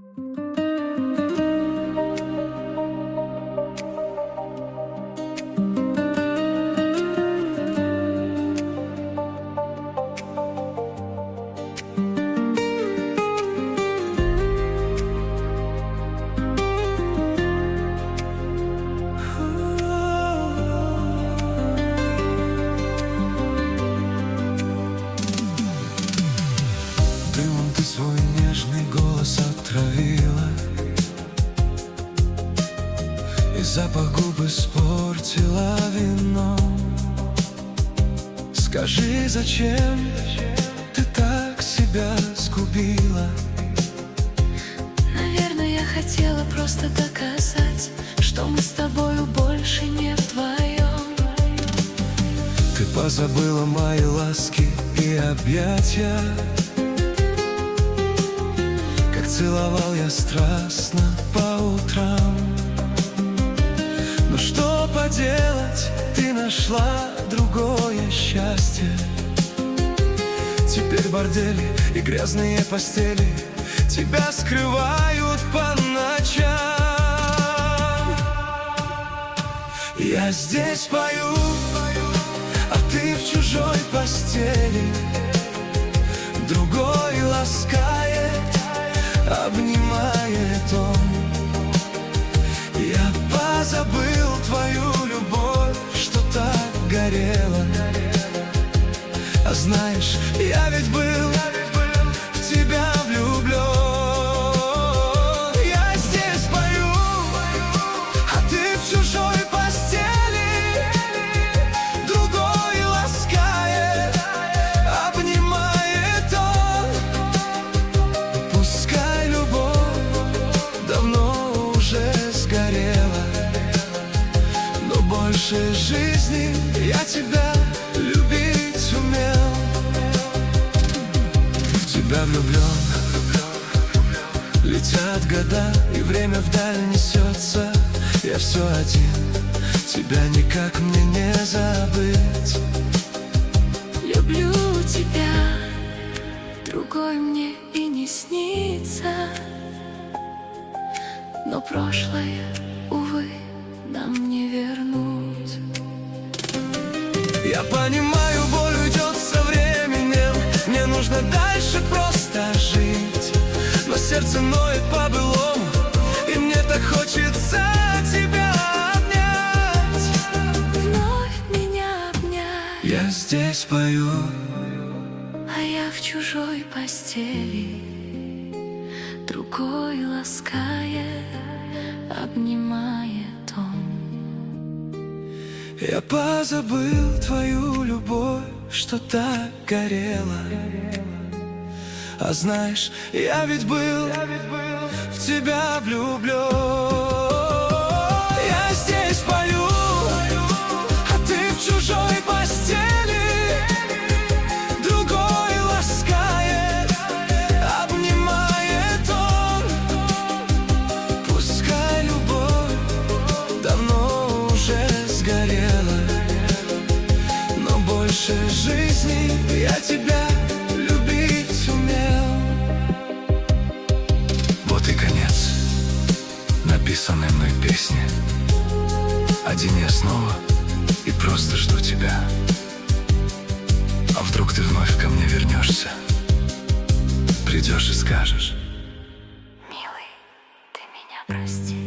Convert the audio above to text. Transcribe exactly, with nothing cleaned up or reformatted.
Свой нежный голос отравила, и запах губ испортила вино. Скажи, зачем ты так себя сгубила? Наверное, я хотела просто доказать, что мы с тобою больше не вдвоем. Ты позабыла мои ласки и объятия, целовал я страстно по утрам. Но что поделать, ты нашла другое счастье. Теперь бордели и грязные постели тебя скрывают по ночам. Я здесь пою, а ты в чужой постели. Другой ласкает, обнимает он. Я позабыл твою любовь, что так горела. А знаешь, я ведь был в тебя влюблен. Я здесь пою, а ты в чужой постели. Другой ласкает, обнимает он. Пускай давно уже сгорела, но больше жизни я тебя любить умел. В тебя влюблен, летят года, и время вдаль несется. Я все один, тебя никак мне не забыть. Люблю тебя, другой мне и не снится. Но прошлое, увы, нам не вернуть. Я понимаю, боль уйдет со временем. Мне нужно дальше просто жить. Но сердце ноет по-былому, и мне так хочется тебя обнять. Вновь меня обнять. Я здесь пою, а я в чужой постели. Другой ласкает, обнимает он. я позабыл твою любовь, что так горела. А знаешь, я ведь был в тебя влюблен. Я здесь пою, а ты в чужой постели. Другой ласкает, обнимает он. Пускай любовь давно уже сгорела, но больше жизни я тебя любить умел. Вот и конец написанной мной песни. Один я снова и просто жду тебя. А вдруг ты вновь ко мне вернешься, придешь и скажешь: милый, ты меня прости.